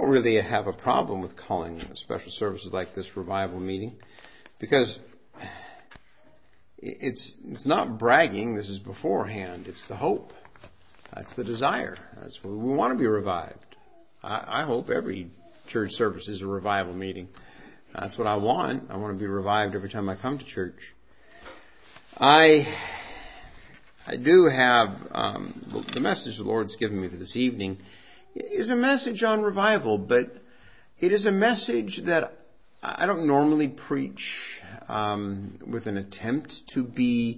don't really have a problem with calling special services like this revival meeting, because it's not bragging. This is beforehand. It's the hope. That's the desire. That's what we want to be revived. I hope every church service is a revival meeting. That's what I want. I want to be revived every time I come to church. I do have the message the Lord's given me for this evening is a message on revival, but it is a message that I don't normally preach with an attempt to be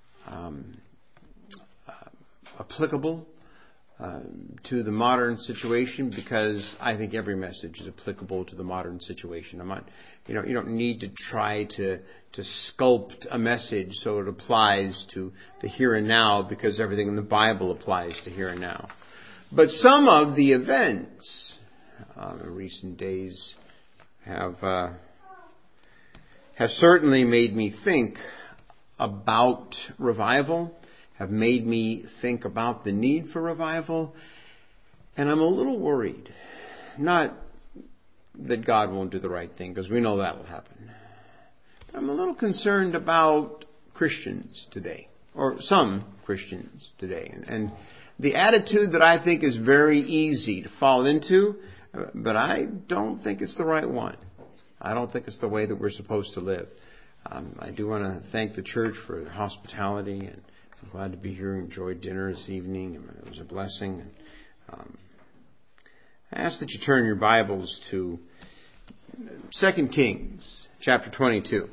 applicable to the modern situation, because I think every message is applicable to the modern situation. I'm not, you don't need to try to sculpt a message so it applies to the here and now, because everything in the Bible applies to here and now. But some of the events in recent days have certainly made me think about revival, have made me think about the need for revival, and I'm a little worried. Not that God won't do the right thing, because we know that will happen. But I'm a little concerned about Christians today, or some Christians today, and the attitude that I think is very easy to fall into, but I don't think it's the right one. I don't think it's the way that we're supposed to live. I do want to thank the church for their hospitality, and I'm glad to be here and enjoyed dinner this evening. It was a blessing. I ask that you turn your Bibles to 2 Kings chapter 22.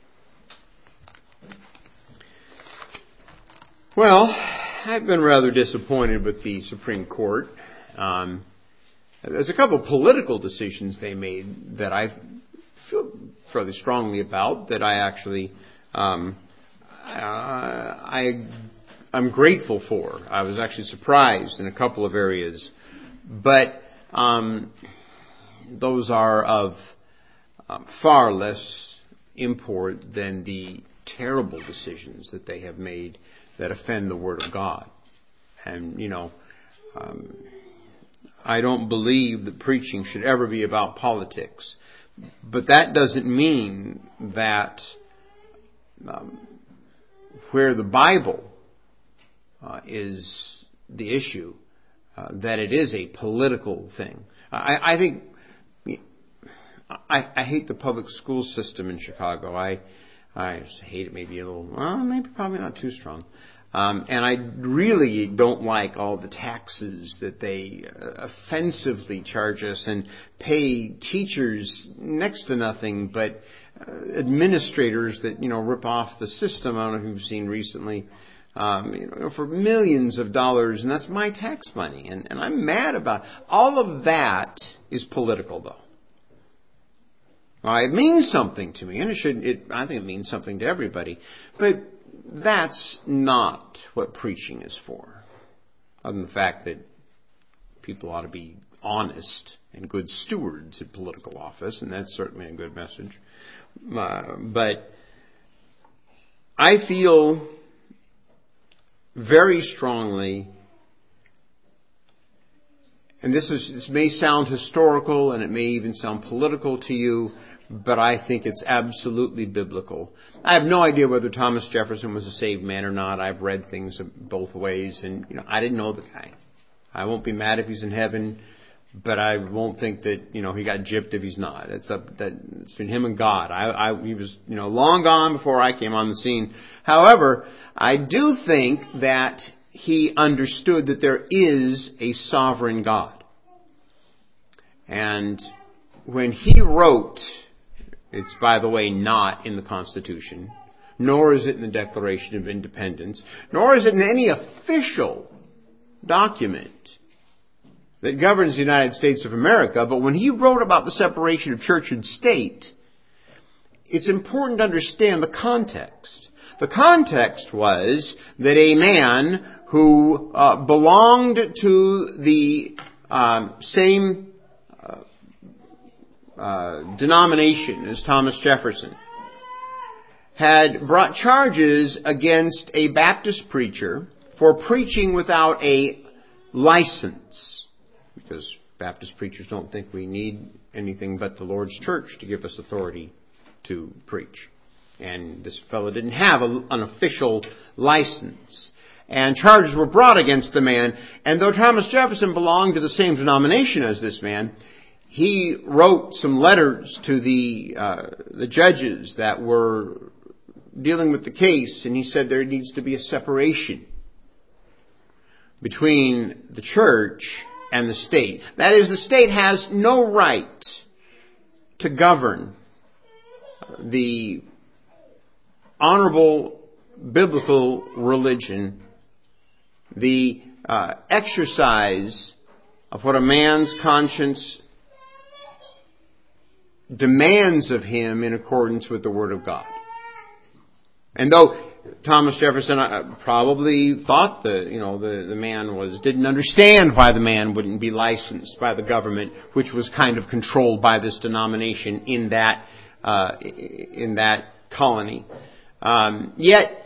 Well, I've been rather disappointed with the Supreme Court. There's a couple of political decisions they made that I feel fairly strongly about, that I actually I'm grateful for. I was actually surprised in a couple of areas, but those are of far less import than the terrible decisions that they have made that offend the Word of God. And, I don't believe that preaching should ever be about politics. But that doesn't mean that where the Bible is the issue, that it is a political thing. I think I hate the public school system in Chicago. I just hate it maybe a little, maybe probably not too strong. And I really don't like all the taxes that they offensively charge us and pay teachers next to nothing, but administrators that, rip off the system. I don't know if you've seen recently, for millions of dollars, and that's my tax money. And I'm mad about it. All of that is political, though. It means something to me, and I think it means something to everybody. But that's not what preaching is for. Other than the fact that people ought to be honest and good stewards in political office, and that's certainly a good message. But I feel very strongly, and this may sound historical and it may even sound political to you, but I think it's absolutely biblical. I have no idea whether Thomas Jefferson was a saved man or not. I've read things both ways, and I didn't know the guy. I won't be mad if he's in heaven, but I won't think that he got gypped if he's not. It's between him and God. He was long gone before I came on the scene. However, I do think that he understood that there is a sovereign God, and when he wrote, it's, by the way, not in the Constitution, nor is it in the Declaration of Independence, nor is it in any official document that governs the United States of America. But when he wrote about the separation of church and state, it's important to understand the context. The context was that a man who belonged to the same denomination as Thomas Jefferson had brought charges against a Baptist preacher for preaching without a license, because Baptist preachers don't think we need anything but the Lord's church to give us authority to preach. And this fellow didn't have an official license. And charges were brought against the man. And though Thomas Jefferson belonged to the same denomination as this man, he wrote some letters to the judges that were dealing with the case. And he said there needs to be a separation between the church and the state. That is, the state has no right to govern the honorable biblical religion, the exercise of what a man's conscience demands of him in accordance with the Word of God. And though Thomas Jefferson probably thought the man didn't understand why the man wouldn't be licensed by the government, which was kind of controlled by this denomination in that colony. Yet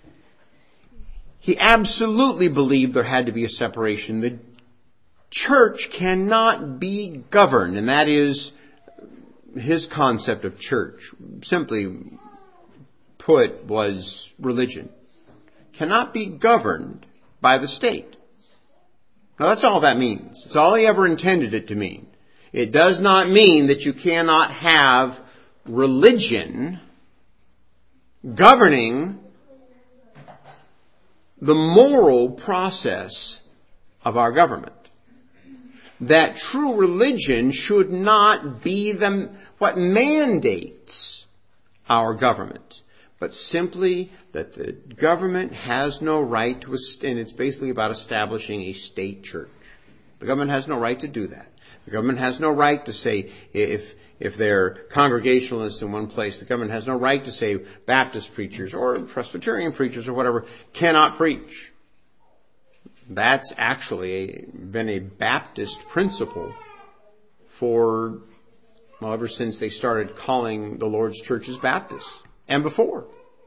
he absolutely believed there had to be a separation. The church cannot be governed, and that is his concept of church. Simply put, was religion. Cannot be governed by the state. Now that's all that means. It's all he ever intended it to mean. It does not mean that you cannot have religion governing the moral process of our government. That true religion should not be what mandates our government, but simply that the government has no right to, and it's basically about establishing a state church. The government has no right to do that. The government has no right to say, if they're Congregationalists in one place, the government has no right to say Baptist preachers or Presbyterian preachers or whatever cannot preach. That's actually been a Baptist principle ever since they started calling the Lord's churches Baptists, and before.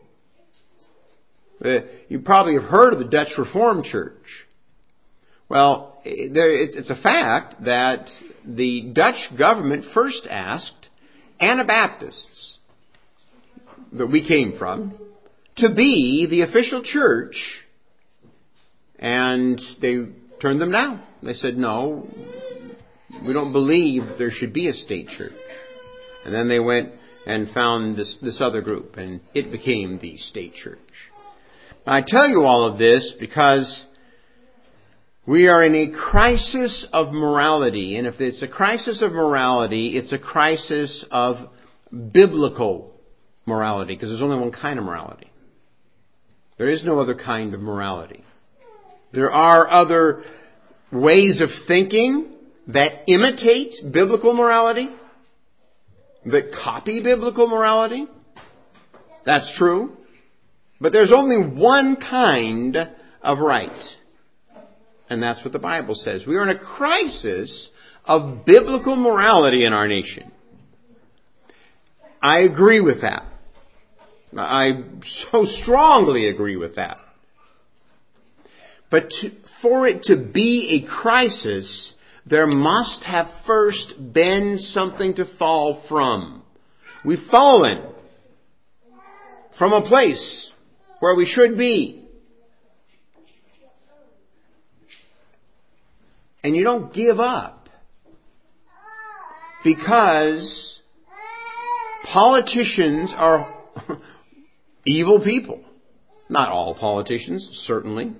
You probably have heard of the Dutch Reformed Church. Well, it's a fact that the Dutch government first asked Anabaptists that we came from to be the official church, and they turned them down. They said, no, we don't believe there should be a state church. And then they went and found this other group, and it became the state church. Now, I tell you all of this because we are in a crisis of morality. And if it's a crisis of morality, it's a crisis of biblical morality, because there's only one kind of morality. There is no other kind of morality. There are other ways of thinking that imitate biblical morality, that copy biblical morality. That's true. But there's only one kind of right. And that's what the Bible says. We are in a crisis of biblical morality in our nation. I agree with that. I so strongly agree with that. But for it to be a crisis, there must have first been something to fall from. We've fallen from a place where we should be. And you don't give up because politicians are evil people. Not all politicians, certainly.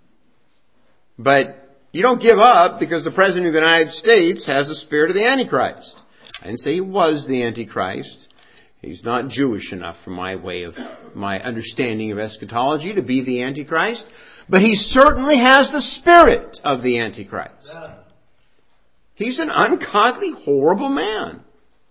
But you don't give up because the President of the United States has the spirit of the Antichrist. I didn't say he was the Antichrist. He's not Jewish enough for my understanding of eschatology to be the Antichrist. But he certainly has the spirit of the Antichrist. He's an ungodly, horrible man.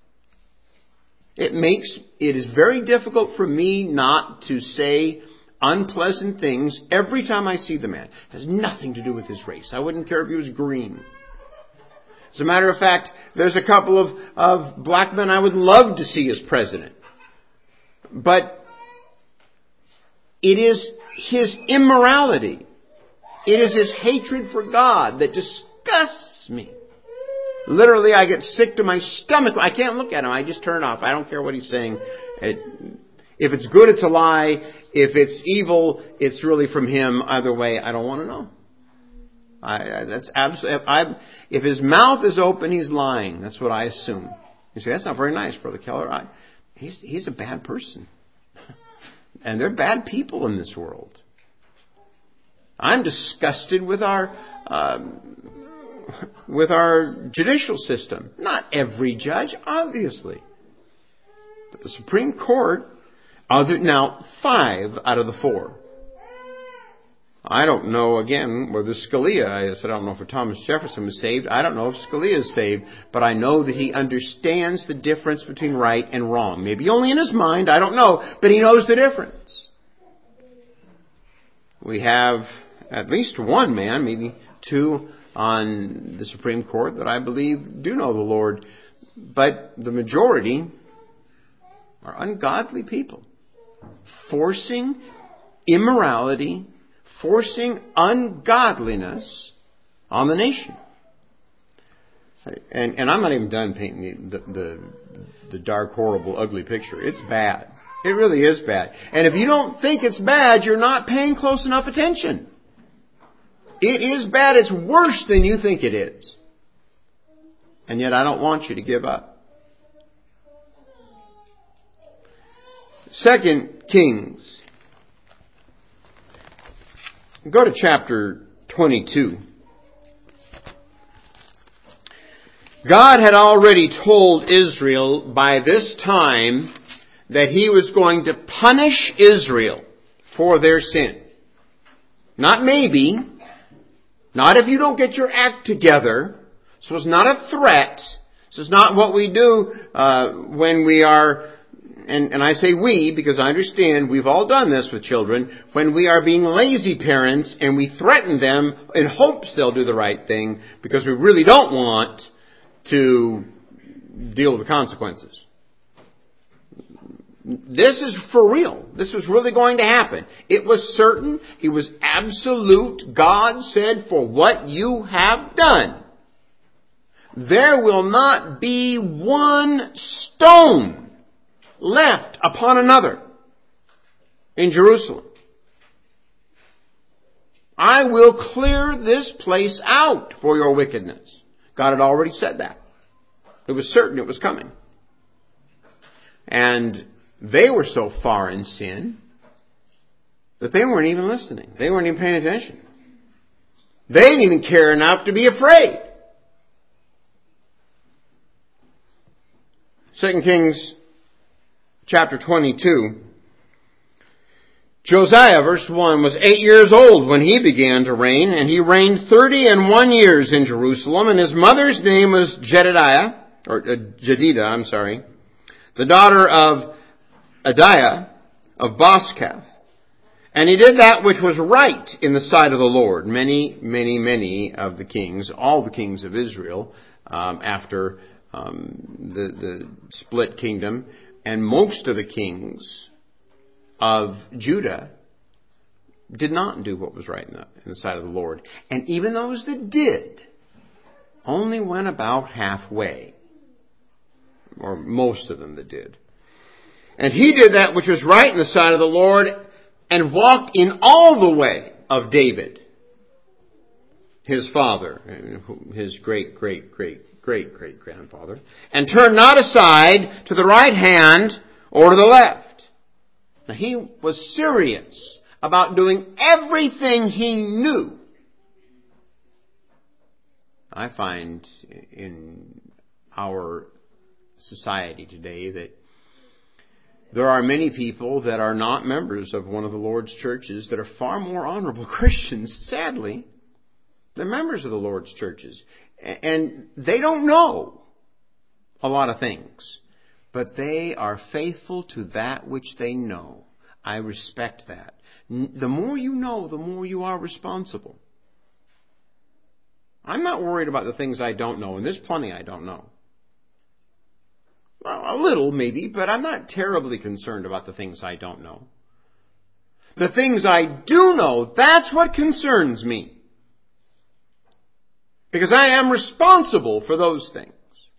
It is very difficult for me not to say unpleasant things every time I see the man. It has nothing to do with his race. I wouldn't care if he was green. As a matter of fact, there's a couple of black men I would love to see as president. But it is his immorality. It is his hatred for God that disgusts me. Literally, I get sick to my stomach. I can't look at him. I just turn off. I don't care what he's saying. If it's good, it's a lie. If it's evil, it's really from him. Either way, I don't want to know. That's absolutely. If his mouth is open, he's lying. That's what I assume. You say, that's not very nice, Brother Keller. He's a bad person. And there are bad people in this world. I'm disgusted with our judicial system. Not every judge, obviously. But the Supreme Court, now 5 out of the 4. I don't know, again, whether Scalia, I said I don't know if Thomas Jefferson was saved. I don't know if Scalia is saved, but I know that he understands the difference between right and wrong. Maybe only in his mind, I don't know, but he knows the difference. We have at least one man, maybe 2 on the Supreme Court that I believe do know the Lord, but the majority are ungodly people, forcing immorality, forcing ungodliness on the nation. And I'm not even done painting the dark, horrible, ugly picture. It's bad. It really is bad. And if you don't think it's bad, you're not paying close enough attention. It is bad. It's worse than you think it is. And yet I don't want you to give up. 2 Kings. Go to chapter 22. God had already told Israel by this time that he was going to punish Israel for their sin. Not maybe. Not if you don't get your act together. So it's not a threat. This is not what we do when we are, and I say we because I understand we've all done this with children, when we are being lazy parents and we threaten them in hopes they'll do the right thing because we really don't want to deal with the consequences. This is for real. This was really going to happen. It was certain. It was absolute. God said, for what you have done, there will not be one stone left upon another in Jerusalem. I will clear this place out for your wickedness. God had already said that. It was certain it was coming. And they were so far in sin that they weren't even listening. They weren't even paying attention. They didn't even care enough to be afraid. 2 Kings chapter 22. Josiah, verse 1, was 8 years old when he began to reign, and he reigned 31 years in Jerusalem, and his mother's name was Jedidah, the daughter of Adiah of Boskath. And he did that which was right in the sight of the Lord. Many of the kings, all the kings of Israel, after the split kingdom, and most of the kings of Judah did not do what was right in the sight of the Lord. And even those that did only went about halfway, or most of them that did. And he did that which was right in the sight of the Lord and walked in all the way of David, his father, his great-great-great-great-great-grandfather, and turned not aside to the right hand or to the left. Now he was serious about doing everything he knew. I find in our society today that there are many people that are not members of one of the Lord's churches that are far more honorable Christians, sadly, than members of the Lord's churches. And they don't know a lot of things, but they are faithful to that which they know. I respect that. The more you know, the more you are responsible. I'm not worried about the things I don't know, and there's plenty I don't know. Well, a little maybe, but I'm not terribly concerned about the things I don't know. The things I do know, that's what concerns me. because I am responsible for those things.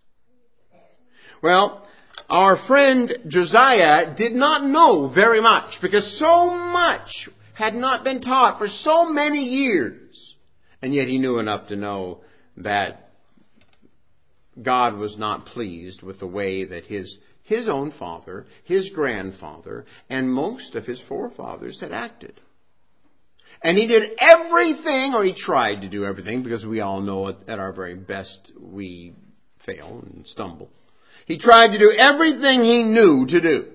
Well, our friend Josiah did not know very much because so much had not been taught for so many years. And yet he knew enough to know that God was not pleased with the way that his own father, his grandfather, and most of his forefathers had acted. And he did everything, or he tried to do everything, because we all know at our very best we fail and stumble. He tried to do everything he knew to do.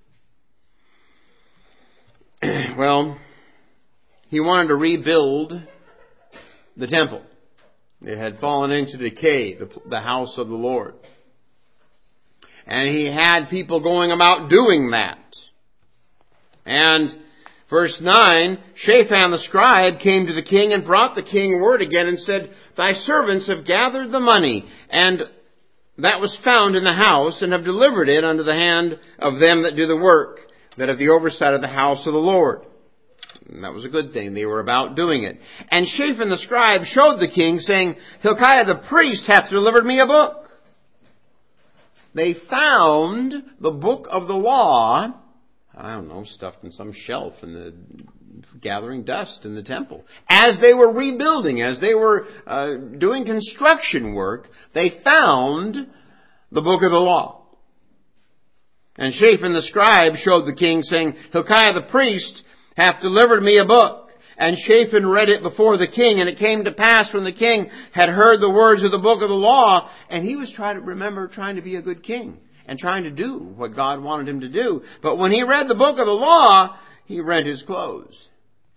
Well, he wanted to rebuild the temple. It had fallen into decay, the house of the Lord. And he had people going about doing that. And verse 9, Shaphan the scribe came to the king and brought the king word again and said, Thy servants have gathered the money, and that was found in the house, and have delivered it unto the hand of them that do the work, that have the oversight of the house of the Lord. And that was a good thing. They were about doing it. And Shaphan the scribe showed the king, saying, Hilkiah the priest hath delivered me a book. They found the book of the law, I don't know, stuffed in some shelf in the gathering dust in the temple. As they were rebuilding, as they were doing construction work, they found the book of the law. And Shaphan the scribe showed the king, saying, Hilkiah the priest hath delivered me a book. And Shaphan read it before the king, and it came to pass when the king had heard the words of the book of the law, and he was trying to be a good king, and trying to do what God wanted him to do. But when he read the book of the law, he rent his clothes.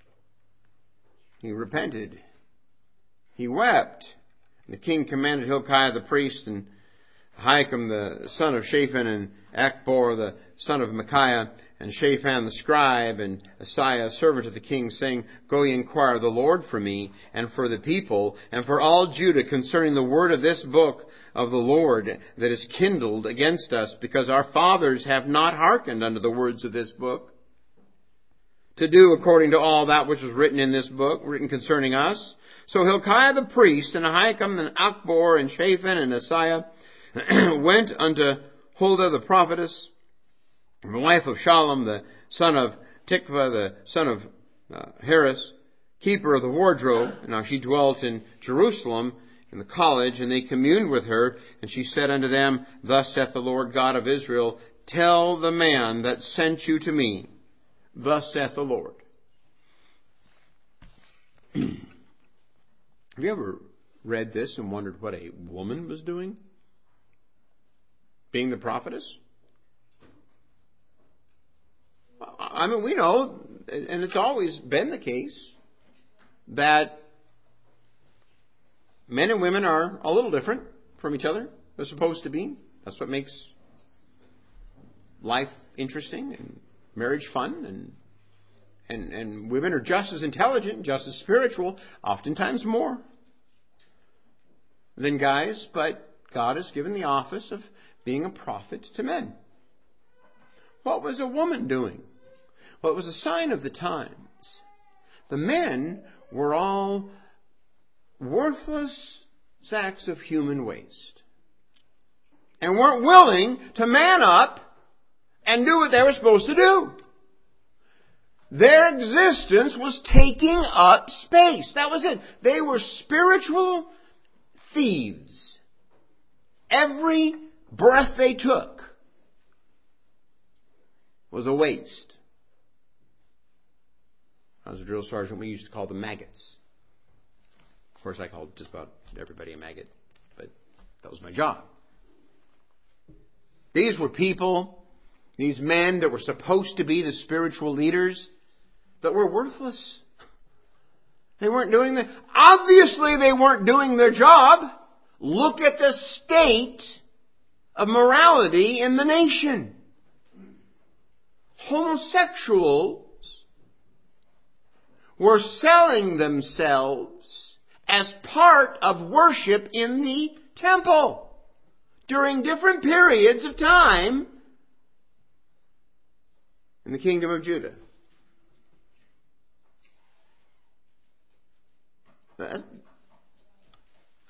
He repented. He wept. And the king commanded Hilkiah the priest, and Ahikam the son of Shaphan, and Achbor the son of Micaiah, and Shaphan the scribe, and Asaiah, servant of the king, saying, Go ye inquire of the Lord for me, and for the people, and for all Judah, concerning the word of this book of the Lord that is kindled against us, because our fathers have not hearkened unto the words of this book, to do according to all that which was written in this book, written concerning us. So Hilkiah the priest, and Ahikam, and Achbor, and Shaphan, and Asaiah, went unto Huldah the prophetess, the wife of Shallum, the son of Tikvah, the son of Harris, keeper of the wardrobe. And now she dwelt in Jerusalem in the college, and they communed with her. And she said unto them, Thus saith the Lord God of Israel, Tell the man that sent you to me, Thus saith the Lord. Have you ever read this and wondered what a woman was doing? Being the prophetess? I mean, we know, and it's always been the case, that men and women are a little different from each other. They're supposed to be. That's what makes life interesting and marriage fun. And women are just as intelligent, just as spiritual, oftentimes more than guys. But God has given the office of being a prophet to men. What was a woman doing? Well, it was a sign of the times. The men were all worthless sacks of human waste, and weren't willing to man up and do what they were supposed to do. Their existence was taking up space. That was it. They were spiritual thieves. Every breath they took was a waste. I was a drill sergeant. We used to call them maggots. Of course, I called just about everybody a maggot, but that was my job. These were people, these men that were supposed to be the spiritual leaders, that were worthless. They weren't doing that. Obviously, they weren't doing their job. Look at the state of morality in the nation. Homosexuals were selling themselves as part of worship in the temple during different periods of time in the kingdom of Judah.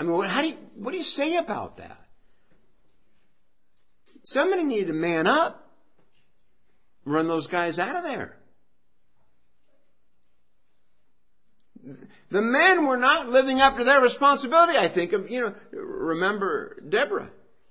I mean, what do you say about that? Somebody needed to man up, run those guys out of there. The men were not living up to their responsibility, I think. Remember Deborah.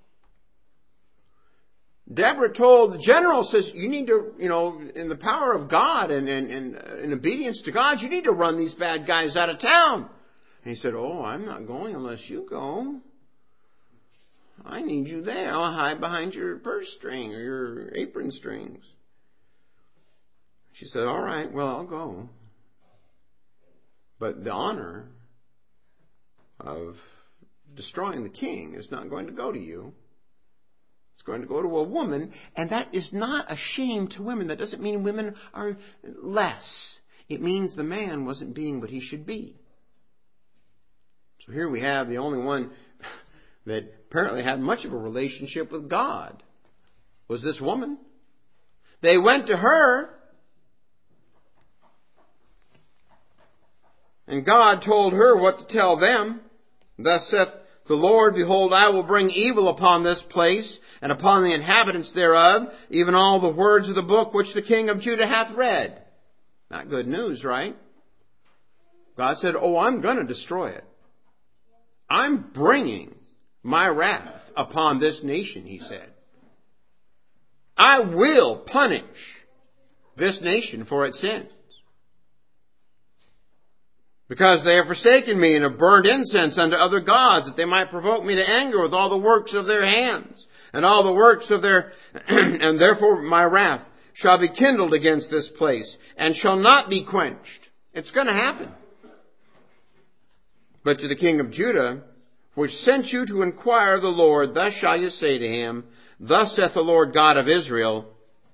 Deborah told the general, says, you need to, in the power of God and in obedience to God, you need to run these bad guys out of town. And he said, oh, I'm not going unless you go. I need you there. I'll hide behind your purse string or your apron strings. She said, all right, well, I'll go. But the honor of destroying the king is not going to go to you. It's going to go to a woman, and that is not a shame to women. That doesn't mean women are less. It means the man wasn't being what he should be. So here we have the only one that apparently had much of a relationship with God was this woman. They went to her, and God told her what to tell them. Thus saith the Lord, behold, I will bring evil upon this place and upon the inhabitants thereof, even all the words of the book which the king of Judah hath read. Not good news, right? God said, oh, I'm going to destroy it. I'm bringing my wrath upon this nation, he said. I will punish this nation for its sins. Because they have forsaken me and have burned incense unto other gods, that they might provoke me to anger with all the works of their hands, and all the works of their, and therefore my wrath shall be kindled against this place, and shall not be quenched. It's going to happen. But to the king of Judah, which sent you to inquire of the Lord, thus shall you say to him, thus saith the Lord God of Israel,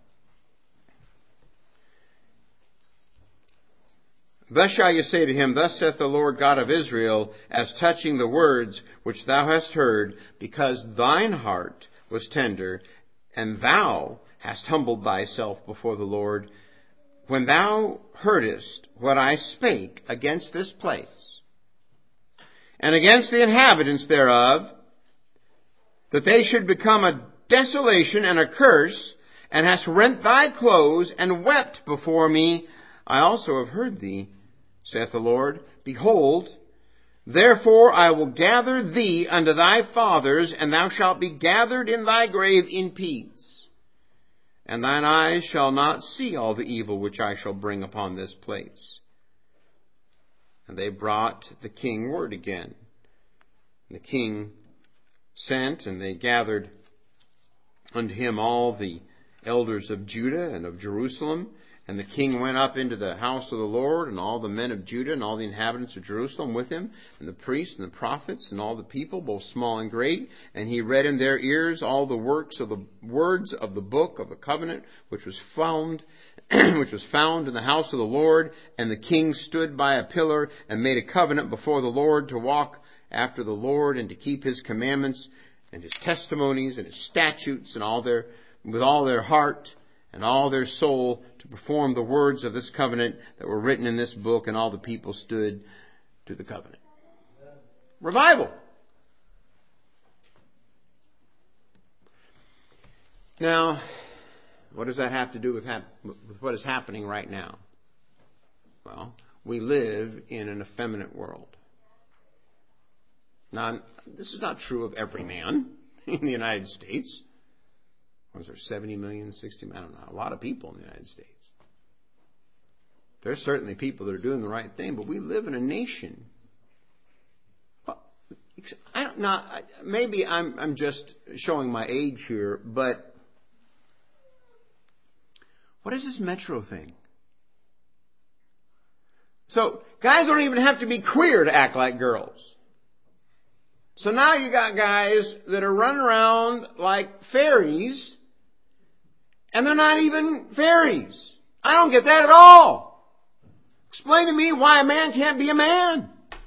thus shall you say to him, thus saith the Lord God of Israel, as touching the words which thou hast heard, because thine heart was tender, and thou hast humbled thyself before the Lord, when thou heardest what I spake against this place, and against the inhabitants thereof, that they should become a desolation and a curse, and hast rent thy clothes, and wept before me, I also have heard thee, saith the Lord. Behold, therefore I will gather thee unto thy fathers, and thou shalt be gathered in thy grave in peace. And thine eyes shall not see all the evil which I shall bring upon this place. And they brought the king word again. And the king sent, and they gathered unto him all the elders of Judah and of Jerusalem. And the king went up into the house of the Lord, and all the men of Judah and all the inhabitants of Jerusalem with him, and the priests and the prophets and all the people, both small and great. And he read in their ears all the works of the words of the book of the covenant, which was found in the house of the Lord. And the king stood by a pillar and made a covenant before the Lord to walk after the Lord and to keep his commandments and his testimonies and his statutes and with all their heart and all their soul, to perform the words of this covenant that were written in this book. And all the people stood to the covenant. Revival. Now, what does that have to do with what is happening right now? Well, we live in an effeminate world. Now, this is not true of every man in the United States. Was there 70 million, 60 million? I don't know. A lot of people in the United States. There's certainly people that are doing the right thing, but we live in a nation. Well, maybe I'm just showing my age here, but what is this metro thing? So guys don't even have to be queer to act like girls. So now you got guys that are running around like fairies, and they're not even fairies. I don't get that at all. Explain to me why a man can't be a man.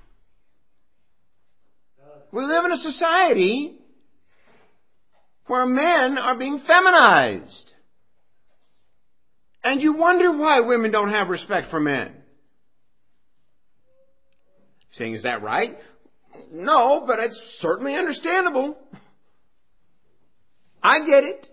We live in a society where men are being feminized. And you wonder why women don't have respect for men. Saying, is that right? No, but it's certainly understandable. I get it.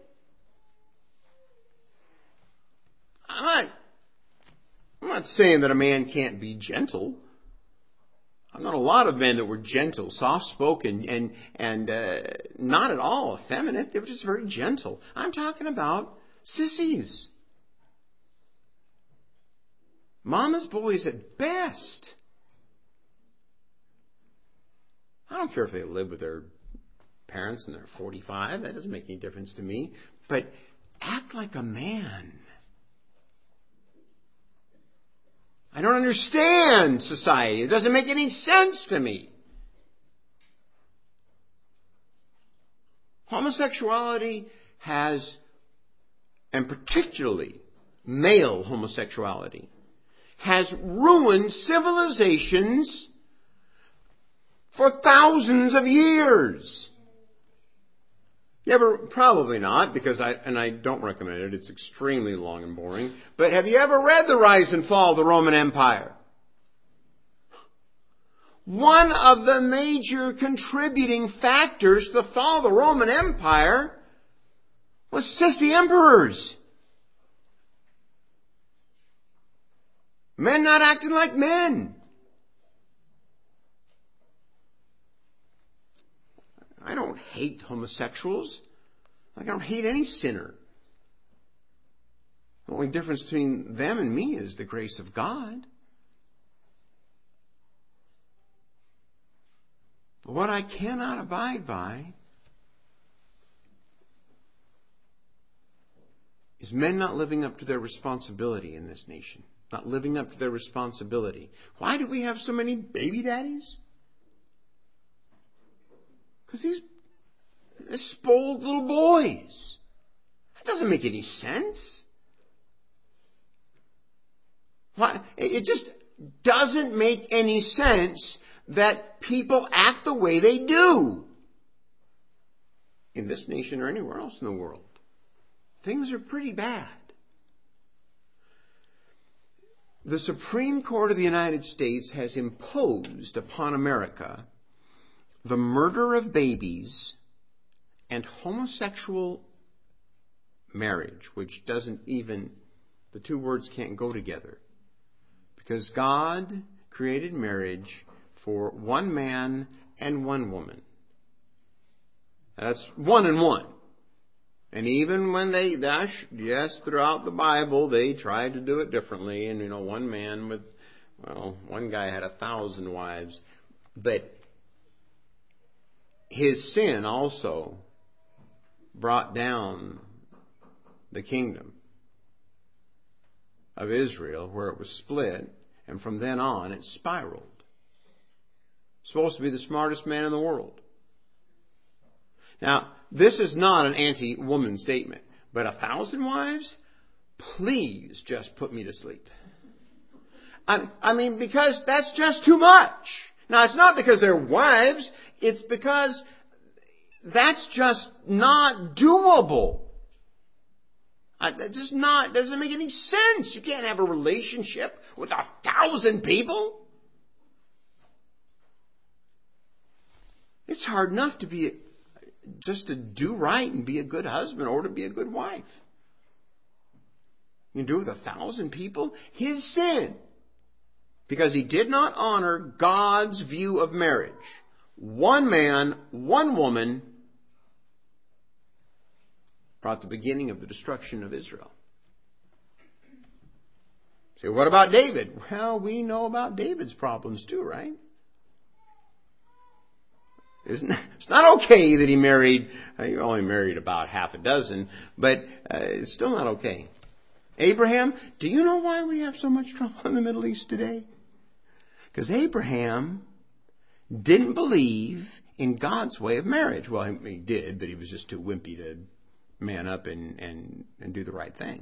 I'm not saying that a man can't be gentle. I've known a lot of men that were gentle, soft-spoken, and not at all effeminate. They were just very gentle. I'm talking about sissies. Mama's boys at best. I don't care if they live with their parents and they're 45. That doesn't make any difference to me. But act like a man. I don't understand society. It doesn't make any sense to me. Homosexuality has, and particularly male homosexuality, has ruined civilizations for thousands of years. You ever, probably not, because I don't recommend it. It's extremely long and boring. But have you ever read The Rise and Fall of the Roman Empire? One of the major contributing factors to the fall of the Roman Empire was sissy emperors. Men not acting like men. I don't hate homosexuals. Like I don't hate any sinner. The only difference between them and me is the grace of God. But what I cannot abide by is men not living up to their responsibility in this nation. Not living up to their responsibility. Why do we have so many baby daddies? Because they're spoiled little boys. That doesn't make any sense. Why? It just doesn't make any sense that people act the way they do in this nation or anywhere else in the world. Things are pretty bad. The Supreme Court of the United States has imposed upon America the murder of babies and homosexual marriage, which doesn't even, the two words can't go together. Because God created marriage for one man and one woman. That's one and one. And even when yes, throughout the Bible, they tried to do it differently. And, one man one guy had 1,000 wives. But his sin also brought down the kingdom of Israel, where it was split, and from then on it spiraled. Supposed to be the smartest man in the world. Now, this is not an anti-woman statement, but 1,000 wives? Please just put me to sleep. I mean, because that's just too much. Now, it's not because they're wives. It's because that's just not doable. It doesn't make any sense. You can't have a relationship with 1,000 people. It's hard enough to just to do right and be a good husband or to be a good wife. You can do it with 1,000 people. His sin, because he did not honor God's view of marriage. One man, one woman, brought the beginning of the destruction of Israel. So what about David? Well, we know about David's problems too, right? It's not okay that he only married about half a dozen, but it's still not okay. Abraham, do you know why we have so much trouble in the Middle East today? Because Abraham didn't believe in God's way of marriage. Well, he did, but he was just too wimpy to man up and do the right thing.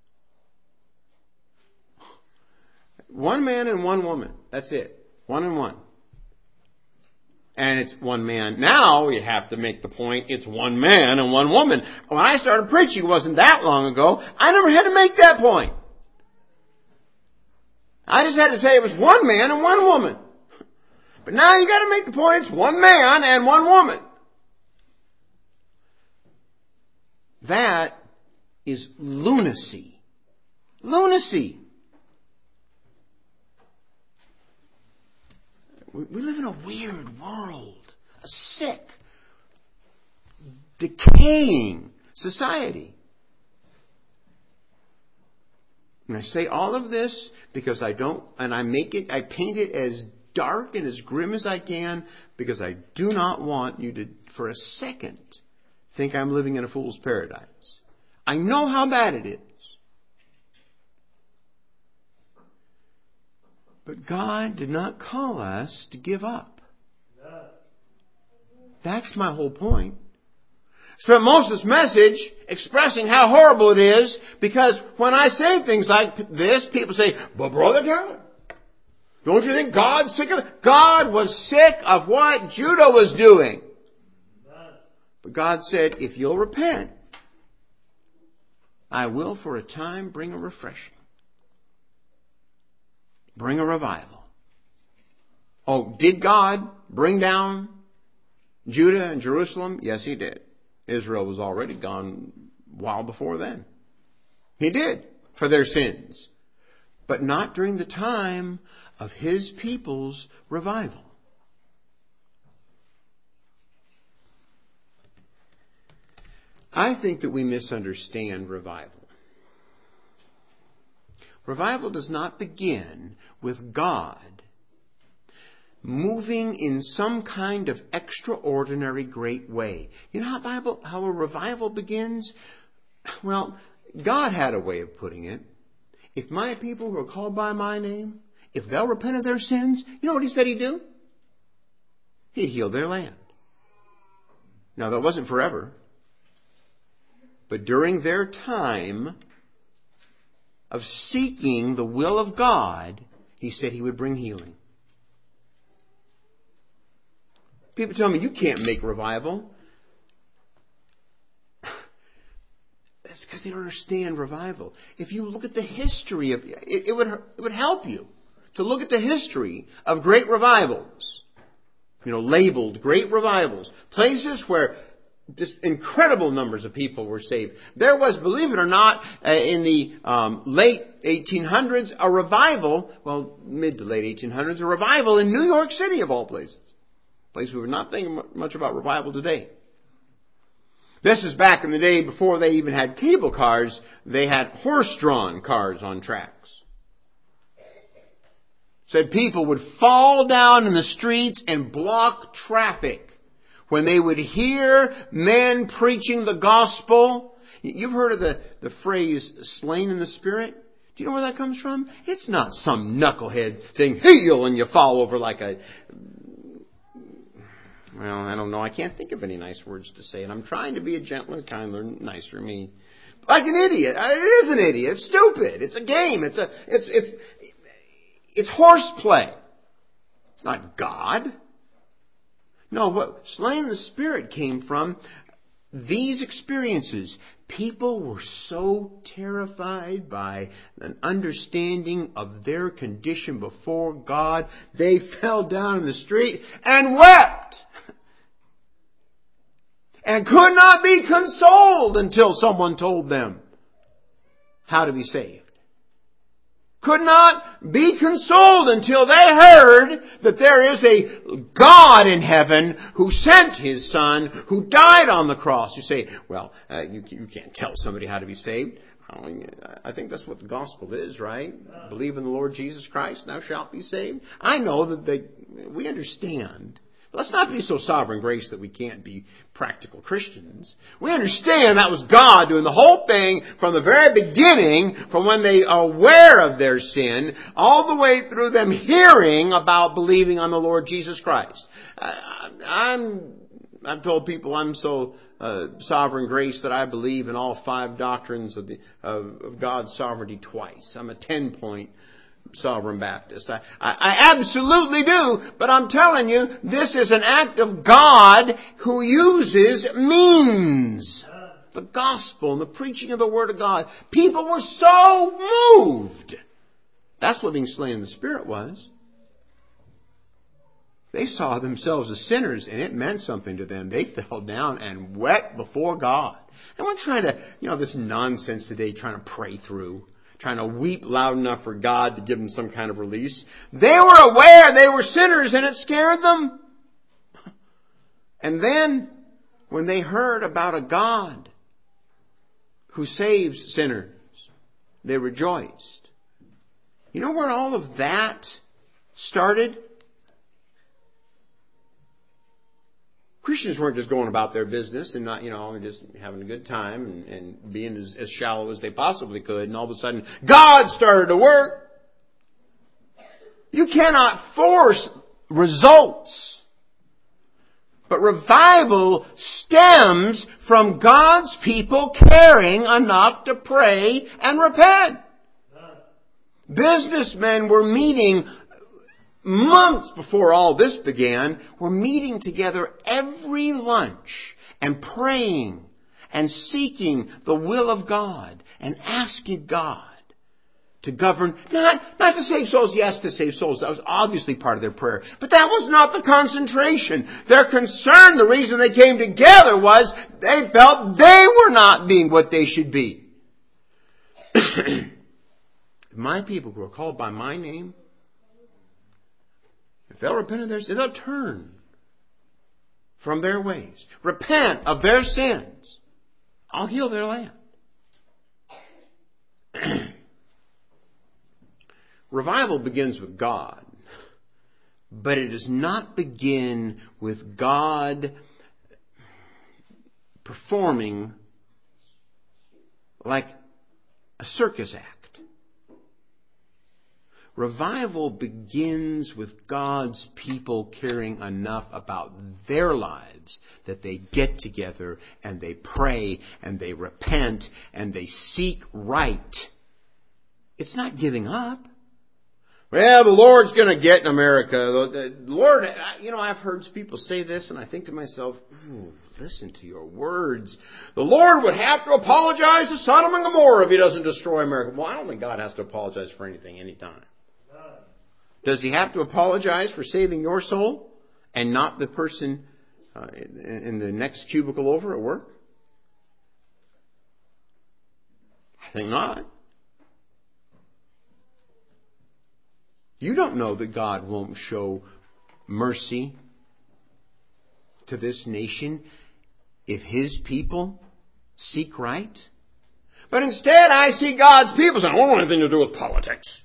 One man and one woman. That's it. One and one. And it's one man. Now we have to make the point it's one man and one woman. When I started preaching, it wasn't that long ago, I never had to make that point. I just had to say it was one man and one woman. But now you got to make the point it's one man and one woman. That is lunacy. Lunacy. We live in a weird world. A sick, decaying society. And I say all of this because I paint it as dark and as grim as I can because I do not want you to, for a second, think I'm living in a fool's paradise. I know how bad it is. But God did not call us to give up. That's my whole point. Spent most of this message expressing how horrible it is because when I say things like this, people say, but Brother Keller, don't you think God's sick of it? God was sick of what Judah was doing. But God said, if you'll repent, I will for a time bring a refreshing. Bring a revival. Oh, did God bring down Judah and Jerusalem? Yes, He did. Israel was already gone a while before then. He did for their sins. But not during the time of His people's revival. I think that we misunderstand revival. Revival does not begin with God moving in some kind of extraordinary great way. You know how a revival begins? Well, God had a way of putting it. If my people who are called by my name, if they'll repent of their sins, you know what He said He'd do? He'd heal their land. Now, that wasn't forever. But during their time of seeking the will of God, He said He would bring healing. People tell me, you can't make revival. That's because they don't understand revival. If you look at the history of it would help you to look at the history of great revivals. Labeled great revivals. Places where just incredible numbers of people were saved. There was, believe it or not, in the late 1800s, a revival, mid to late 1800s, a revival in New York City of all places. Place we were not thinking much about revival today. This is back in the day before they even had cable cars. They had horse-drawn cars on tracks. Said people would fall down in the streets and block traffic when they would hear men preaching the gospel. You've heard of the phrase slain in the spirit? Do you know where that comes from? It's not some knucklehead saying, heal, and you fall over like a... Well, I don't know. I can't think of any nice words to say. And I'm trying to be a gentler, kinder, nicer me. Like an idiot. It is an idiot. It's stupid. It's a game. It's horseplay. It's not God. No, what slain in the spirit came from these experiences. People were so terrified by an understanding of their condition before God, they fell down in the street and wept. And could not be consoled until someone told them how to be saved. Could not be consoled until they heard that there is a God in heaven who sent His Son, who died on the cross. You say, well, you can't tell somebody how to be saved. I think that's what the gospel is, right? Believe in the Lord Jesus Christ, thou shalt be saved. I know that we understand. Let's not be so sovereign grace that we can't be practical Christians. We understand that was God doing the whole thing from the very beginning, from when they are aware of their sin, all the way through them hearing about believing on the Lord Jesus Christ. I've told people I'm so sovereign grace that I believe in all 5 doctrines of God's sovereignty twice. I'm a 10-point Sovereign Baptist. I absolutely do, but I'm telling you, this is an act of God who uses means. The gospel and the preaching of the Word of God. People were so moved. That's what being slain in the Spirit was. They saw themselves as sinners, and it meant something to them. They fell down and wept before God. I'm not trying to, this nonsense today, trying to pray through, trying to weep loud enough for God to give them some kind of release. They were aware they were sinners, and it scared them. And then, when they heard about a God who saves sinners, they rejoiced. You know where all of that started? Christians weren't just going about their business and not, just having a good time and being as shallow as they possibly could. And all of a sudden, God started to work. You cannot force results. But revival stems from God's people caring enough to pray and repent. Businessmen were meeting months before all this began, were meeting together every lunch and praying and seeking the will of God and asking God to govern, not to save souls, yes, to save souls. That was obviously part of their prayer. But that was not the concentration. Their concern, the reason they came together was they felt they were not being what they should be. My people who are called by my name, if they'll repent of their sins, they'll turn from their ways. Repent of their sins. I'll heal their land. Revival begins with God. But it does not begin with God performing like a circus act. Revival begins with God's people caring enough about their lives that they get together and they pray and they repent and they seek right. It's not giving up. Well, the Lord's going to get in America. The Lord, I've heard people say this and I think to myself, listen to your words. The Lord would have to apologize to Sodom and Gomorrah if He doesn't destroy America. Well, I don't think God has to apologize for anything anytime. Does He have to apologize for saving your soul and not the person in the next cubicle over at work? I think not. You don't know that God won't show mercy to this nation if His people seek right. But instead I see God's people saying, I don't want anything to do with politics.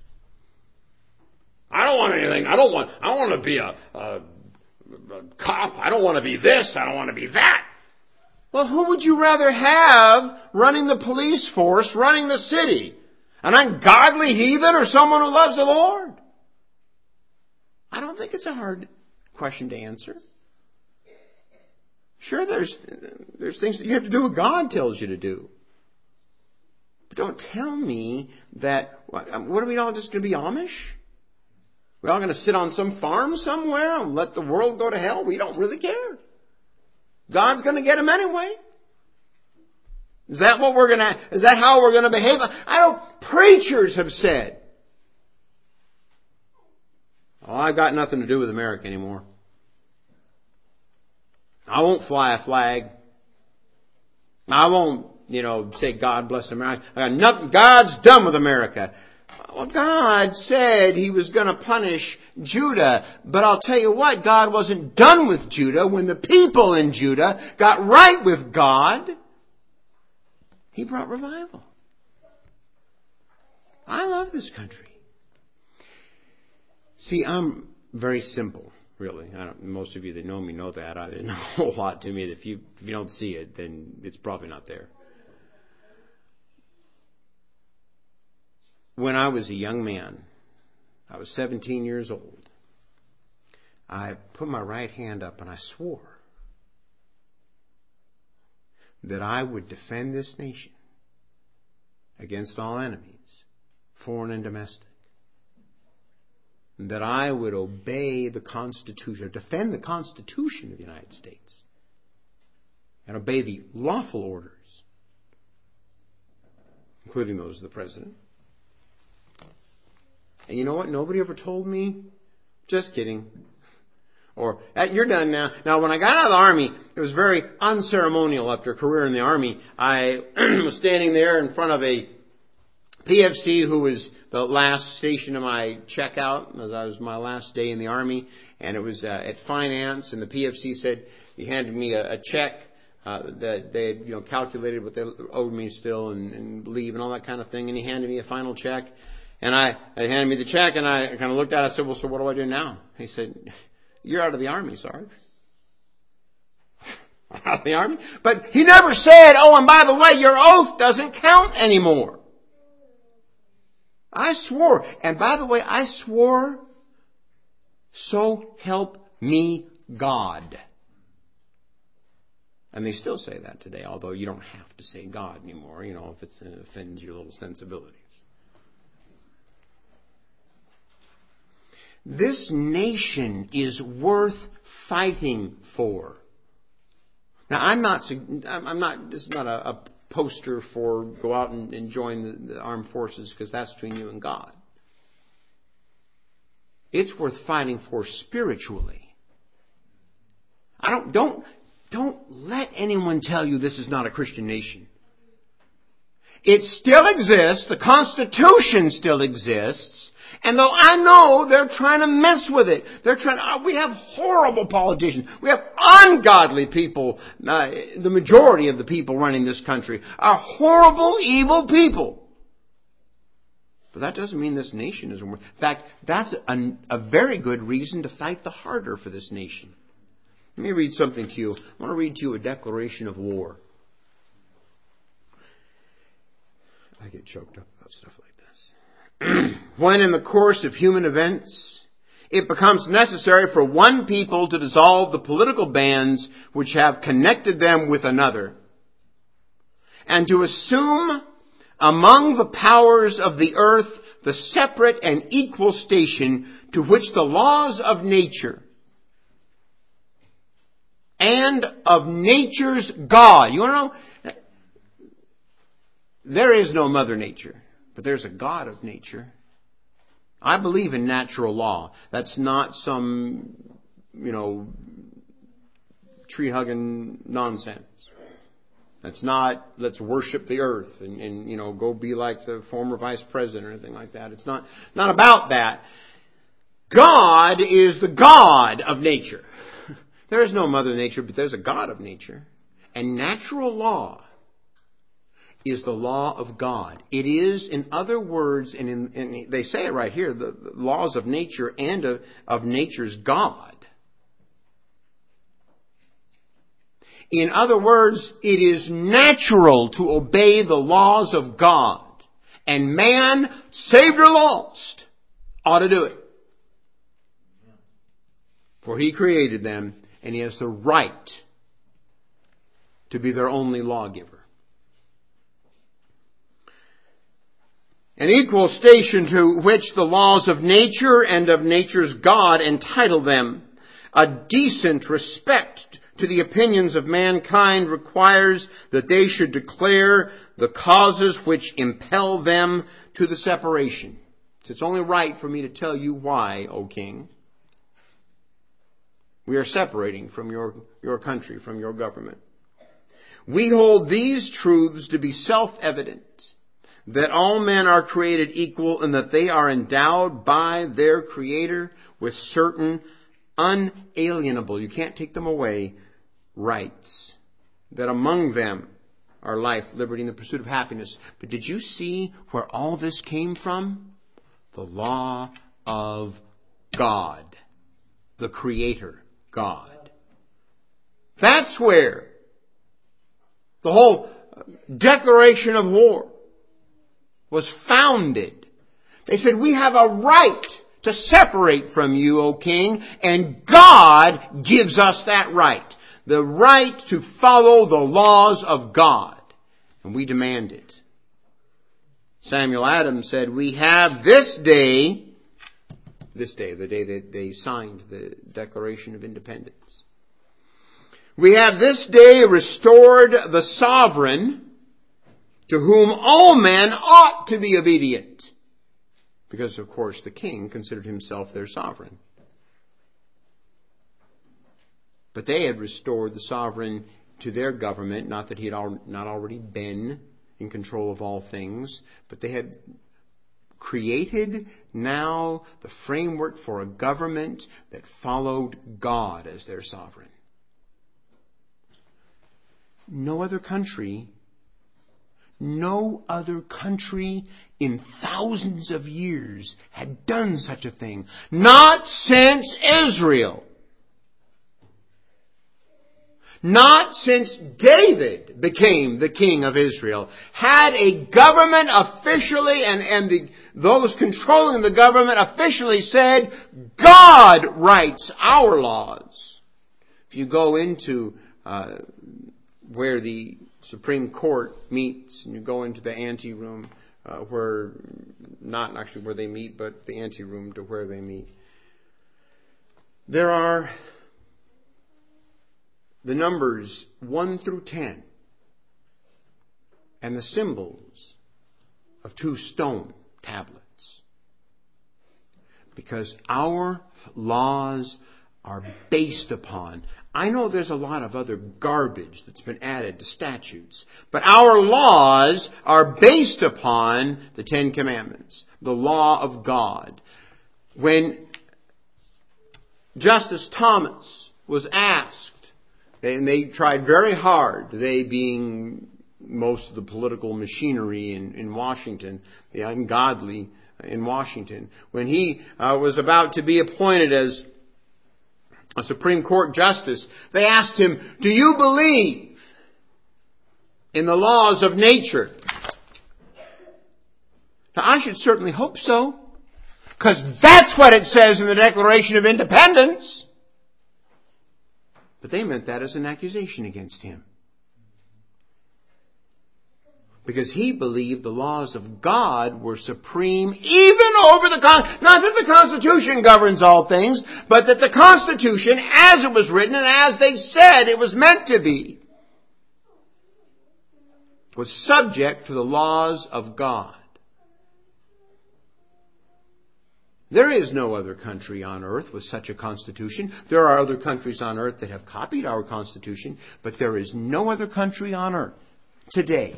I don't want anything. I want to be a cop. I don't want to be this. I don't want to be that. Well, who would you rather have running the police force, running the city? An ungodly heathen or someone who loves the Lord? I don't think it's a hard question to answer. Sure, there's things that you have to do what God tells you to do. But don't tell me that, what are we all just going to be Amish? We're all going to sit on some farm somewhere and let the world go to hell? We don't really care. God's going to get them anyway. Is that how we're going to behave? Preachers have said, I've got nothing to do with America anymore. I won't fly a flag. I won't, say God bless America. God's done with America. Well, God said He was going to punish Judah. But I'll tell you what, God wasn't done with Judah. When the people in Judah got right with God, He brought revival. I love this country. See, I'm very simple, really. Most of you that know me know that. I didn't know a whole lot to me. If you don't see it, then it's probably not there. When I was a young man, I was 17 years old, I put my right hand up and I swore that I would defend this nation against all enemies, foreign and domestic. That I would obey the Constitution, or defend the Constitution of the United States, and obey the lawful orders, including those of the President. And you know what? Nobody ever told me. Just kidding. Or, you're done now. Now, when I got out of the Army, it was very unceremonial after a career in the Army. I was standing there in front of a PFC who was the last station of my checkout. That was my last day in the Army. And it was at finance. And the PFC said, he handed me a check that they had, calculated what they owed me still and leave and all that kind of thing. And he handed me a final check. And they handed me the check, and I kind of looked at it. I said, well, so what do I do now? He said, you're out of the Army, Sarge. Out of the Army? But he never said, oh, and by the way, your oath doesn't count anymore. I swore. And by the way, I swore, so help me God. And they still say that today, although you don't have to say God anymore, if it offends your little sensibilities. This nation is worth fighting for. Now, this is not a poster for go out and join the armed forces, because that's between you and God. It's worth fighting for spiritually. Don't let anyone tell you this is not a Christian nation. It still exists. The Constitution still exists. And though I know they're trying to mess with it, we have horrible politicians. We have ungodly people. The majority of the people running this country are horrible, evil people. But that doesn't mean this nation isn't worth. In fact, that's a very good reason to fight the harder for this nation. Let me read something to you. I want to read to you a declaration of war. I get choked up about stuff like this. When in the course of human events, it becomes necessary for one people to dissolve the political bands which have connected them with another, and to assume among the powers of the earth the separate and equal station to which the laws of nature and of nature's God. You want to know? There is no Mother Nature, but there's a God of nature. I believe in natural law. That's not some, tree-hugging nonsense. That's not, let's worship the earth and go be like the former vice president or anything like that. It's not about that. God is the God of nature. There is no Mother Nature, but there's a God of nature. And natural law is the law of God. It is, in other words, and they say it right here, the laws of nature and of nature's God. In other words, it is natural to obey the laws of God. And man, saved or lost, ought to do it. For he created them, and he has the right to be their only lawgiver. An equal station to which the laws of nature and of nature's God entitle them. A decent respect to the opinions of mankind requires that they should declare the causes which impel them to the separation. So it's only right for me to tell you why, O King. We are separating from your country, from your government. We hold these truths to be self-evident, that all men are created equal and that they are endowed by their Creator with certain unalienable, you can't take them away, rights. That among them are life, liberty, and the pursuit of happiness. But did you see where all this came from? The law of God. The Creator, God. That's where the whole declaration of war was founded. They said, we have a right to separate from you, O King, and God gives us that right. The right to follow the laws of God. And we demand it. Samuel Adams said, we have this day, the day that they signed the Declaration of Independence. We have this day restored the sovereign to whom all men ought to be obedient. Because, of course, the king considered himself their sovereign. But they had restored the sovereign to their government, not that he had not already been in control of all things, but they had created now the framework for a government that followed God as their sovereign. No other country in thousands of years had done such a thing. Not since Israel. Not since David became the king of Israel had a government officially and those controlling the government officially said, God writes our laws. If you go into where the Supreme Court meets, and you go into the anteroom where, not actually where they meet, but the anteroom to where they meet, there are the numbers 1 through 10 and the symbols of 2 stone tablets. Because our laws are based upon, I know there's a lot of other garbage that's been added to statutes, but our laws are based upon the 10 Commandments, the law of God. When Justice Thomas was asked, and they tried very hard, they being most of the political machinery in Washington, the ungodly in Washington, when he was about to be appointed as a Supreme Court justice, they asked him, do you believe in the laws of nature? Now, I should certainly hope so, because that's what it says in the Declaration of Independence. But they meant that as an accusation against him. Because he believed the laws of God were supreme even over not that the Constitution governs all things, but that the Constitution, as it was written and as they said it was meant to be, was subject to the laws of God. There is no other country on earth with such a constitution. There are other countries on earth that have copied our constitution, but there is no other country on earth today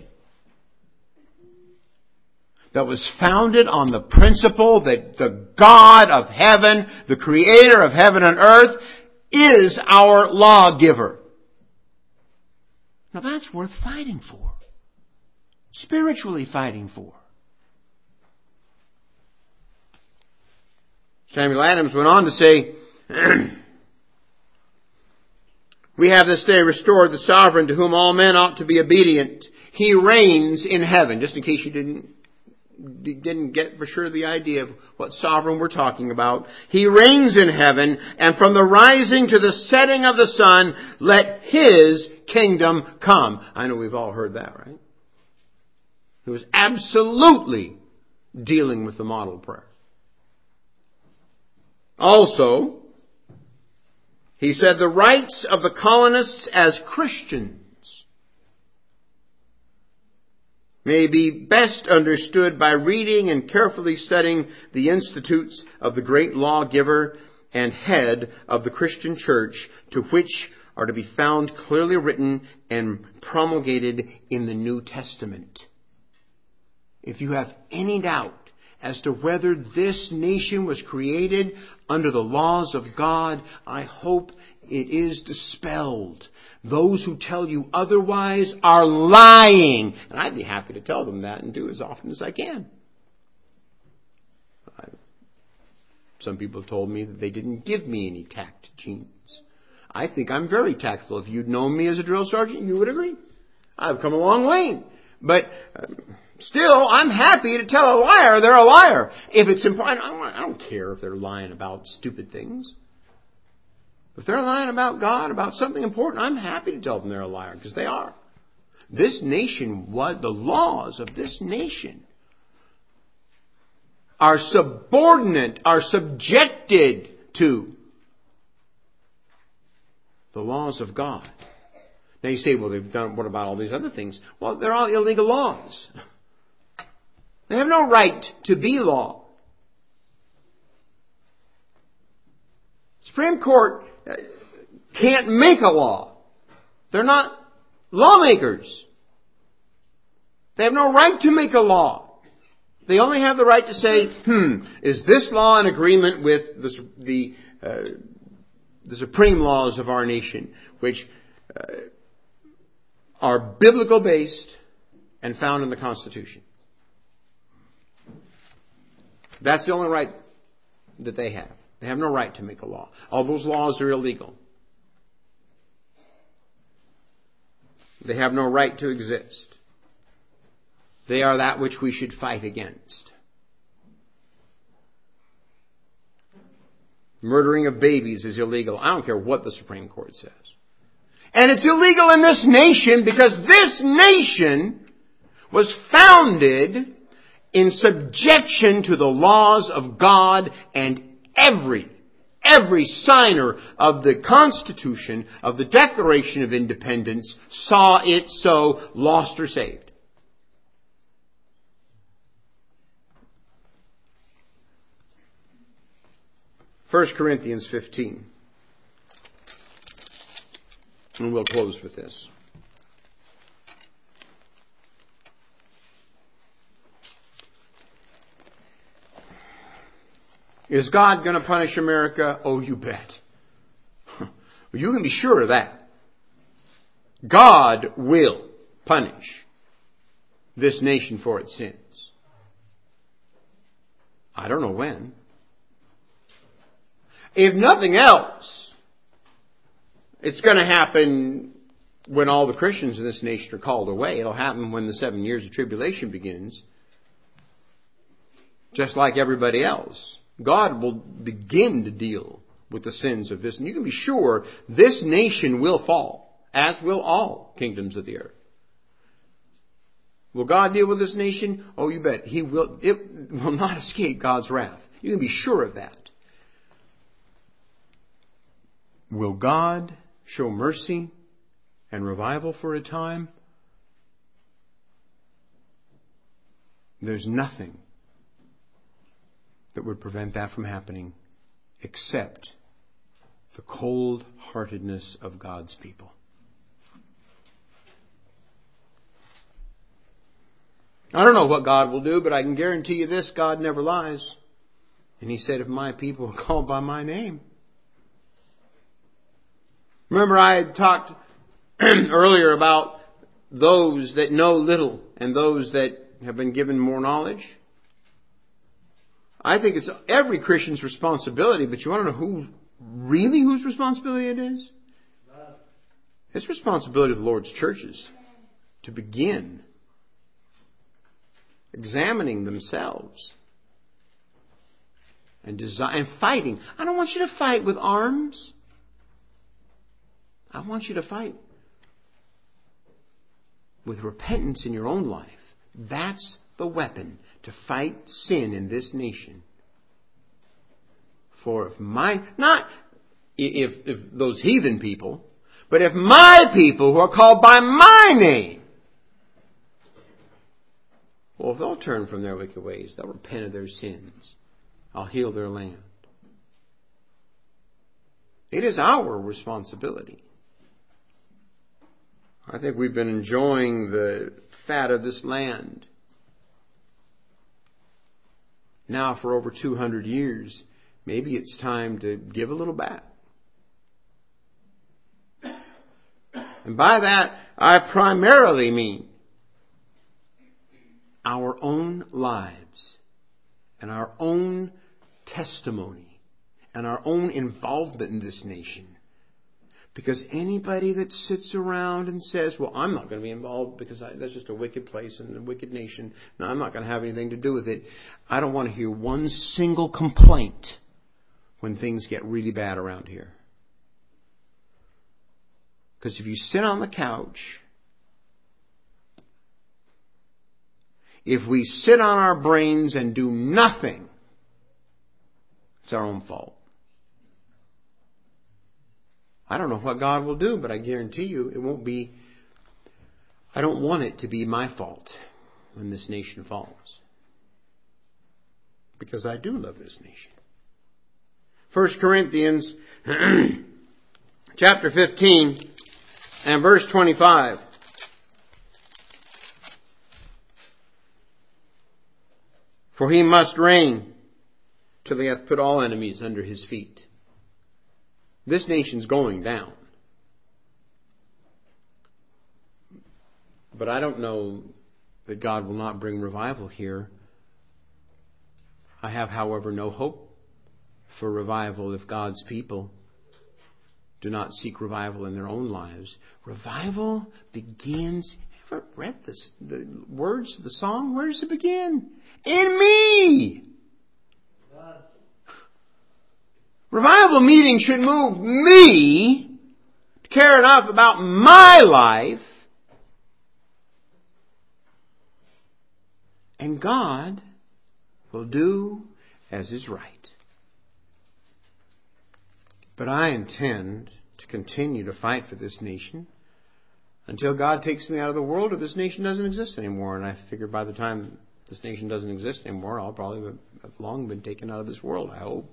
that was founded on the principle that the God of heaven, the creator of heaven and earth, is our lawgiver. Now that's worth fighting for. Spiritually fighting for. Samuel Adams went on to say, we have this day restored the sovereign to whom all men ought to be obedient. He reigns in heaven. Just in case you didn't get for sure the idea of what sovereign we're talking about. He reigns in heaven, and from the rising to the setting of the sun, let His kingdom come. I know we've all heard that, right? He was absolutely dealing with the model prayer. Also, he said the rights of the colonists as Christians may be best understood by reading and carefully studying the institutes of the great lawgiver and head of the Christian church, to which are to be found clearly written and promulgated in the New Testament. If you have any doubt as to whether this nation was created under the laws of God, I hope it is dispelled. Those who tell you otherwise are lying. And I'd be happy to tell them that and do as often as I can. Some people told me that they didn't give me any tact genes. I think I'm very tactful. If you'd known me as a drill sergeant, you would agree. I've come a long way. But still, I'm happy to tell a liar they're a liar. If it's important, I don't care if they're lying about stupid things. If they're lying about God, about something important, I'm happy to tell them they're a liar, because they are. This nation, the laws of this nation are subordinate, are subjected to the laws of God. Now you say, well, they've done, what about all these other things? Well, they're all illegal laws. They have no right to be law. Supreme Court, can't make a law. They're not lawmakers. They have no right to make a law. They only have the right to say, is this law in agreement with the supreme laws of our nation, which are biblical based and found in the Constitution. That's the only right that they have. They have no right to make a law. All those laws are illegal. They have no right to exist. They are that which we should fight against. Murdering of babies is illegal. I don't care what the Supreme Court says. And it's illegal in this nation because this nation was founded in subjection to the laws of God, and every signer of the Constitution, of the Declaration of Independence, saw it so, lost or saved. First Corinthians 15. And we'll close with this. Is God going to punish America? Oh, you bet. You can be sure of that. God will punish this nation for its sins. I don't know when. If nothing else, it's going to happen when all the Christians in this nation are called away. It'll happen when the 7 years of tribulation begins. Just like everybody else. God will begin to deal with the sins of this. And you can be sure this nation will fall, as will all kingdoms of the earth. Will God deal with this nation? Oh, you bet. He will. It will not escape God's wrath. You can be sure of that. Will God show mercy and revival for a time? There's nothing that would prevent that from happening except the cold-heartedness of God's people. I don't know what God will do, but I can guarantee you this: God never lies. And He said, if my people are called by my name. Remember, I had talked earlier about those that know little and those that have been given more knowledge. I think it's every Christian's responsibility, but you want to know whose responsibility it is? It's responsibility of the Lord's churches to begin examining themselves and fighting. I don't want you to fight with arms. I want you to fight with repentance in your own life. That's the weapon to fight sin in this nation. For if those heathen people, but if my people who are called by my name, well, if they'll turn from their wicked ways, they'll repent of their sins, I'll heal their land. It is our responsibility. I think we've been enjoying the fat of this land now for over 200 years. Maybe it's time to give a little back. And by that, I primarily mean our own lives and our own testimony and our own involvement in this nation. Because anybody that sits around and says, well, I'm not going to be involved because that's just a wicked place and a wicked nation. No, I'm not going to have anything to do with it. I don't want to hear one single complaint when things get really bad around here. Because if you sit on the couch, if we sit on our brains and do nothing, it's our own fault. I don't know what God will do, but I guarantee you it won't be. I don't want it to be my fault when this nation falls. Because I do love this nation. 1 Corinthians chapter 15 and verse 25. For he must reign till he hath put all enemies under his feet. This nation's going down. But I don't know that God will not bring revival here. I have, however, no hope for revival if God's people do not seek revival in their own lives. Revival begins. Have you ever read this? The words of the song? Where does it begin? In me! Revival meeting should move me to care enough about my life. And God will do as is right. But I intend to continue to fight for this nation until God takes me out of the world or this nation doesn't exist anymore. And I figure by the time this nation doesn't exist anymore, I'll probably have long been taken out of this world, I hope.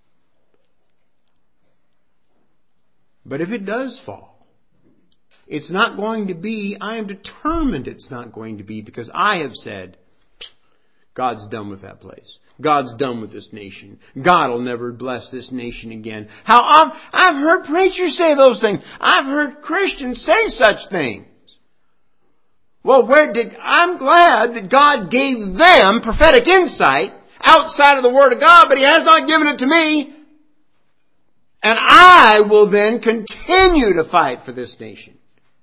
But if it does fall, it's not going to be, I am determined it's not going to be, because I have said, God's done with that place. God's done with this nation. God will never bless this nation again. I've heard preachers say those things. I've heard Christians say such things. Well, I'm glad that God gave them prophetic insight outside of the Word of God, but He has not given it to me. And I will then continue to fight for this nation.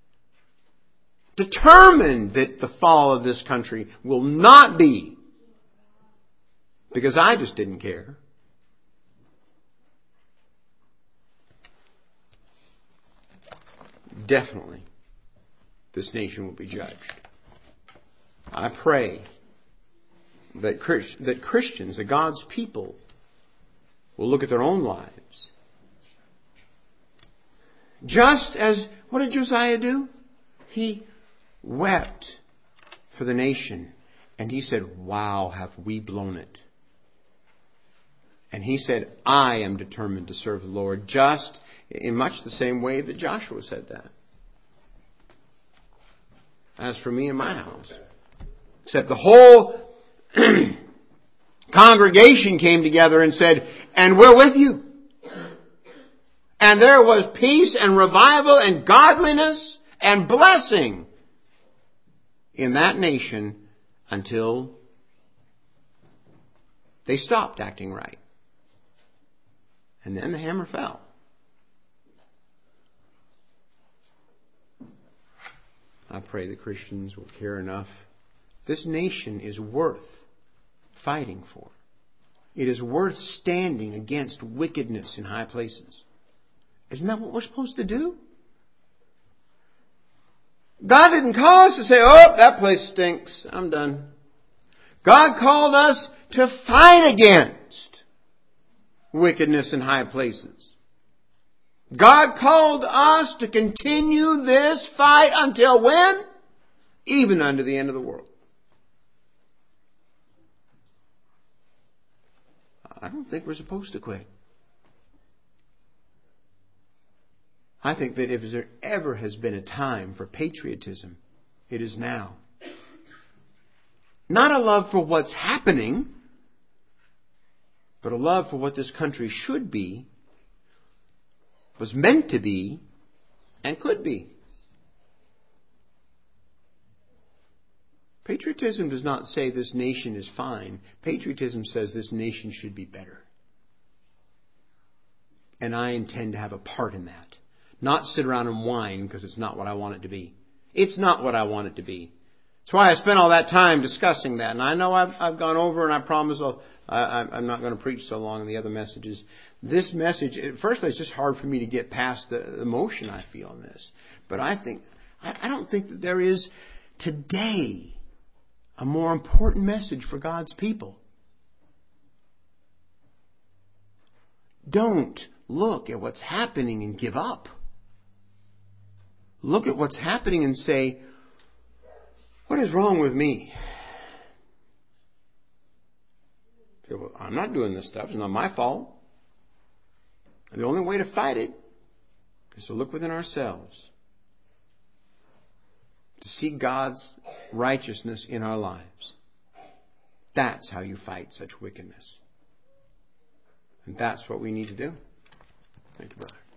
Determined that the fall of this country will not be because I just didn't care. Definitely, this nation will be judged. I pray that Christians, that God's people, will look at their own lives. Just as, what did Josiah do? He wept for the nation. And he said, wow, have we blown it. And he said, I am determined to serve the Lord, just in much the same way that Joshua said that. As for me and my house. Except the whole congregation came together and said, and we're with you. And there was peace and revival and godliness and blessing in that nation until they stopped acting right. And then the hammer fell. I pray the Christians will care enough. This nation is worth fighting for. It is worth standing against wickedness in high places. Isn't that what we're supposed to do? God didn't call us to say, oh, that place stinks. I'm done. God called us to fight against wickedness in high places. God called us to continue this fight until when? Even unto the end of the world. I don't think we're supposed to quit. I think that if there ever has been a time for patriotism, it is now. Not a love for what's happening, but a love for what this country should be, was meant to be, and could be. Patriotism does not say this nation is fine. Patriotism says this nation should be better. And I intend to have a part in that. Not sit around and whine because it's not what I want it to be. It's not what I want it to be. That's why I spent all that time discussing that. And I know I've gone over, and I promise I'm not going to preach so long in the other messages. This message, firstly, it's just hard for me to get past the emotion I feel in this. But I don't think that there is today a more important message for God's people. Don't look at what's happening and give up. Look at what's happening and say, what is wrong with me? Say, well, I'm not doing this stuff. It's not my fault. And the only way to fight it So look within ourselves to see God's righteousness in our lives. That's how you fight such wickedness. And that's what we need to do. Thank you, brother.